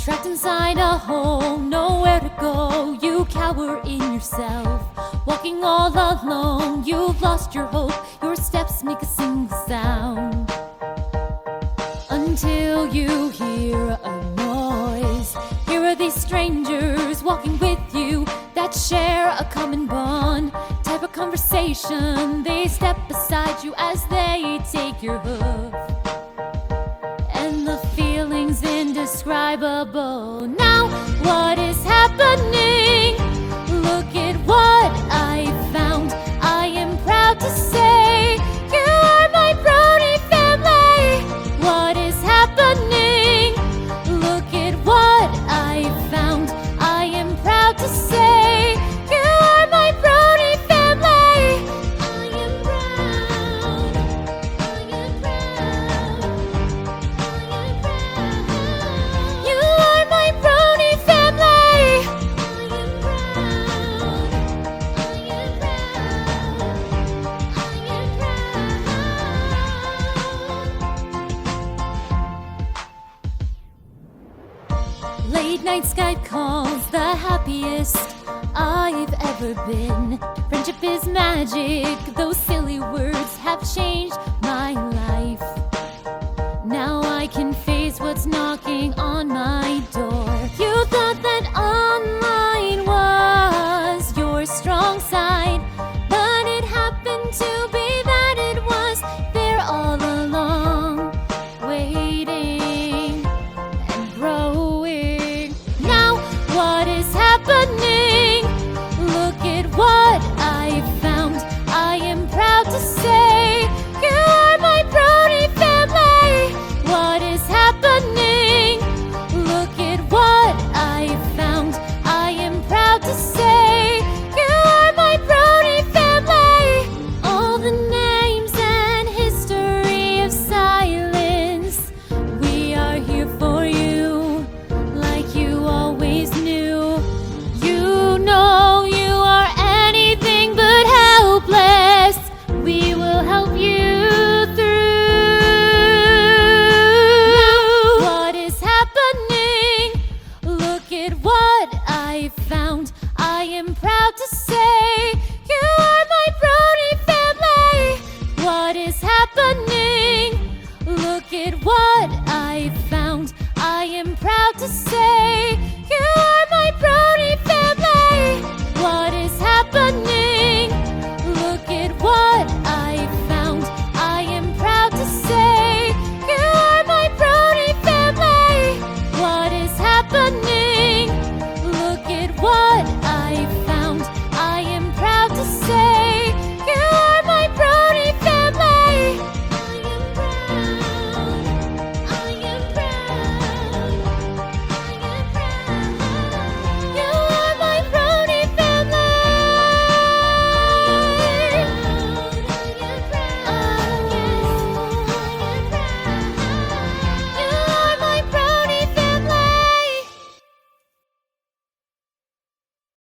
Trapped inside a hole, nowhere to go. You cower in yourself, walking all alone. You've lost your hope, your steps make a single sound, until you hear a noise. Here are these strangers walking with you that share a common bond. Type of conversation, they step beside you as they take your hoof, and the feeling's indescribable. Now what is happening? Look at what I found. I am proud to say you are my Brody family. What is happening? Look at what I found. I am proud to say you are my Brody family. I am proud. I am proud. I am proud. You are my Brody family. I am proud. I am proud. I am proud. Late night Skype calls, the happiest I've ever been. Friendship is magic, those silly words have changed my life. Now I can face what's knocking on my door. You thought that online was your strong side, but it happened to be that it was there all along, waiting and growing. Now what is happening? Look at what I found. I am proud to say you are my Brody family. What is happening? Look at what I found. I am proud to say you are my Brody family. All the names and history of silence, we are here for you, like you always knew. You know you are anything but helpless. We will help you through. Now, what is happening? Look at what I found. I am proud to say you are my Brody family. What is happening? Look at what I found. I am proud to say